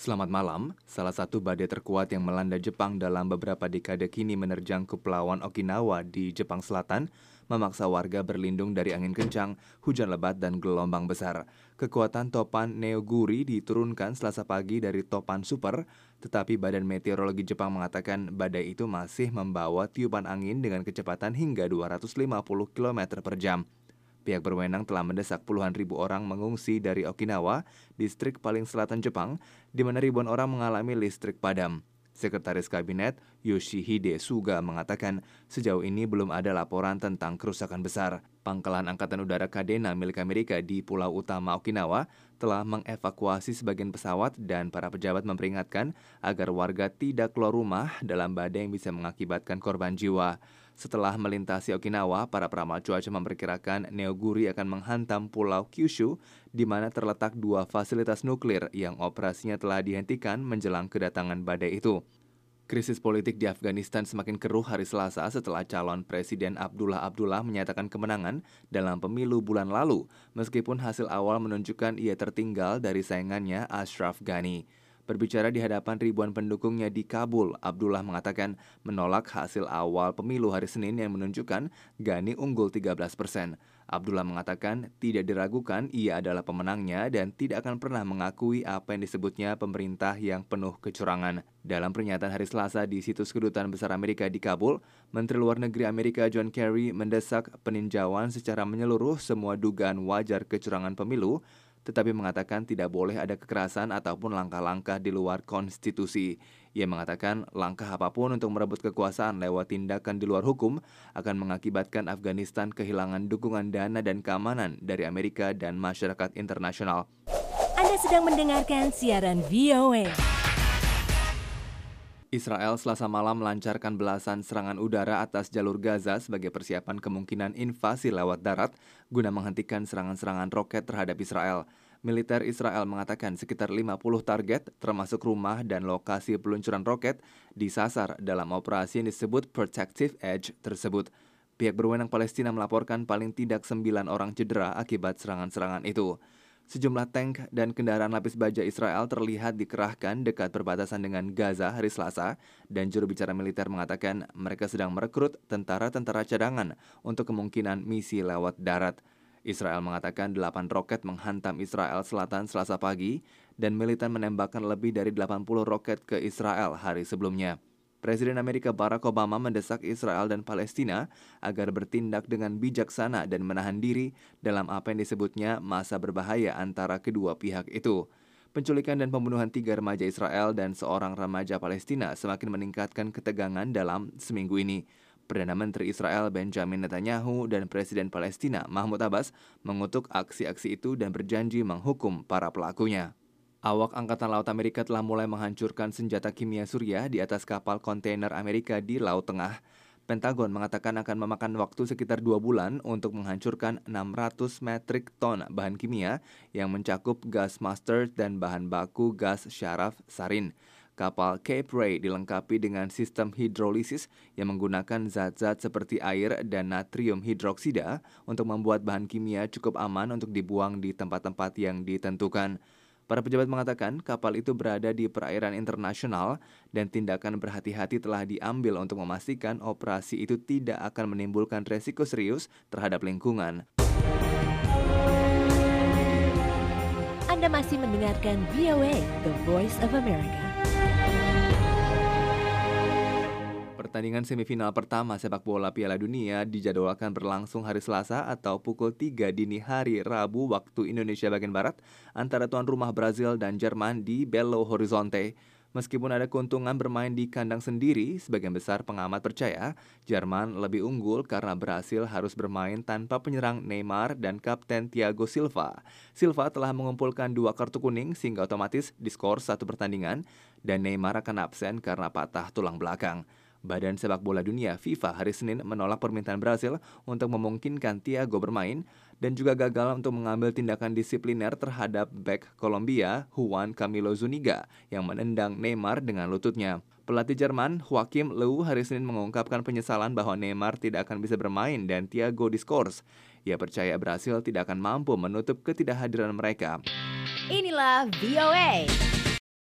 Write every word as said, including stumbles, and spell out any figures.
Selamat malam, salah satu badai terkuat yang melanda Jepang dalam beberapa dekade kini menerjang Kepulauan Okinawa di Jepang Selatan, memaksa warga berlindung dari angin kencang, hujan lebat, dan gelombang besar. Kekuatan topan Neoguri diturunkan Selasa pagi dari topan super, tetapi Badan Meteorologi Jepang mengatakan badai itu masih membawa tiupan angin dengan kecepatan hingga dua ratus lima puluh kilometer per jam. Pihak berwenang telah mendesak puluhan ribu orang mengungsi dari Okinawa, distrik paling selatan Jepang, di mana ribuan orang mengalami listrik padam. Sekretaris Kabinet Yoshihide Suga mengatakan sejauh ini belum ada laporan tentang kerusakan besar. Pangkalan Angkatan Udara Kadena milik Amerika di Pulau Utama Okinawa telah mengevakuasi sebagian pesawat dan para pejabat memperingatkan agar warga tidak keluar rumah dalam badai yang bisa mengakibatkan korban jiwa. Setelah melintasi Okinawa, para peramal cuaca memperkirakan Neoguri akan menghantam Pulau Kyushu, di mana terletak dua fasilitas nuklir yang operasinya telah dihentikan menjelang kedatangan badai itu. Krisis politik di Afghanistan semakin keruh hari Selasa setelah calon Presiden Abdullah Abdullah menyatakan kemenangan dalam pemilu bulan lalu, meskipun hasil awal menunjukkan ia tertinggal dari saingannya Ashraf Ghani. Berbicara di hadapan ribuan pendukungnya di Kabul, Abdullah mengatakan menolak hasil awal pemilu hari Senin yang menunjukkan Ghani unggul tiga belas persen. Abdullah mengatakan tidak diragukan ia adalah pemenangnya dan tidak akan pernah mengakui apa yang disebutnya pemerintah yang penuh kecurangan. Dalam pernyataan hari Selasa di situs Kedutaan Besar Amerika di Kabul, Menteri Luar Negeri Amerika John Kerry mendesak peninjauan secara menyeluruh semua dugaan wajar kecurangan pemilu, tetapi mengatakan tidak boleh ada kekerasan ataupun langkah-langkah di luar konstitusi. Ia mengatakan langkah apapun untuk merebut kekuasaan lewat tindakan di luar hukum akan mengakibatkan Afghanistan kehilangan dukungan dana dan keamanan dari Amerika dan masyarakat internasional. Anda sedang mendengarkan siaran V O A. Israel Selasa malam melancarkan belasan serangan udara atas jalur Gaza sebagai persiapan kemungkinan invasi lewat darat guna menghentikan serangan-serangan roket terhadap Israel. Militer Israel mengatakan sekitar lima puluh target, termasuk rumah dan lokasi peluncuran roket, disasar dalam operasi yang disebut Protective Edge tersebut. Pihak berwenang Palestina melaporkan paling tidak sembilan orang cedera akibat serangan-serangan itu. Sejumlah tank dan kendaraan lapis baja Israel terlihat dikerahkan dekat perbatasan dengan Gaza hari Selasa, dan juru bicara militer mengatakan mereka sedang merekrut tentara-tentara cadangan untuk kemungkinan misi lewat darat. Israel mengatakan delapan roket menghantam Israel Selatan Selasa pagi, dan militer menembakkan lebih dari delapan puluh roket ke Israel hari sebelumnya. Presiden Amerika Barack Obama mendesak Israel dan Palestina agar bertindak dengan bijaksana dan menahan diri dalam apa yang disebutnya masa berbahaya antara kedua pihak itu. Penculikan dan pembunuhan tiga remaja Israel dan seorang remaja Palestina semakin meningkatkan ketegangan dalam seminggu ini. Perdana Menteri Israel Benjamin Netanyahu dan Presiden Palestina Mahmud Abbas mengutuk aksi-aksi itu dan berjanji menghukum para pelakunya. Awak Angkatan Laut Amerika telah mulai menghancurkan senjata kimia surya di atas kapal kontainer Amerika di Laut Tengah. Pentagon mengatakan akan memakan waktu sekitar dua bulan untuk menghancurkan enam ratus metrik ton bahan kimia yang mencakup gas mustard dan bahan baku gas syaraf sarin. Kapal Cape Ray dilengkapi dengan sistem hidrolisis yang menggunakan zat-zat seperti air dan natrium hidroksida untuk membuat bahan kimia cukup aman untuk dibuang di tempat-tempat yang ditentukan. Para pejabat mengatakan kapal itu berada di perairan internasional dan tindakan berhati-hati telah diambil untuk memastikan operasi itu tidak akan menimbulkan resiko serius terhadap lingkungan. Anda masih mendengarkan V O A, The Voice of America. Pertandingan semifinal pertama sepak bola Piala Dunia dijadwalkan berlangsung hari Selasa atau pukul tiga dini hari Rabu waktu Indonesia bagian Barat antara tuan rumah Brazil dan Jerman di Belo Horizonte. Meskipun ada keuntungan bermain di kandang sendiri, sebagian besar pengamat percaya Jerman lebih unggul karena Brasil harus bermain tanpa penyerang Neymar dan kapten Thiago Silva. Silva telah mengumpulkan dua kartu kuning sehingga otomatis diskor satu pertandingan, dan Neymar akan absen karena patah tulang belakang. Badan Sepak Bola Dunia FIFA hari Senin menolak permintaan Brasil untuk memungkinkan Thiago bermain dan juga gagal untuk mengambil tindakan disipliner terhadap bek Kolombia Juan Camilo Zuniga yang menendang Neymar dengan lututnya. Pelatih Jerman Joachim Löw hari Senin mengungkapkan penyesalan bahwa Neymar tidak akan bisa bermain dan Thiago diskors. Ia percaya Brasil tidak akan mampu menutup ketidakhadiran mereka. Inilah V O A.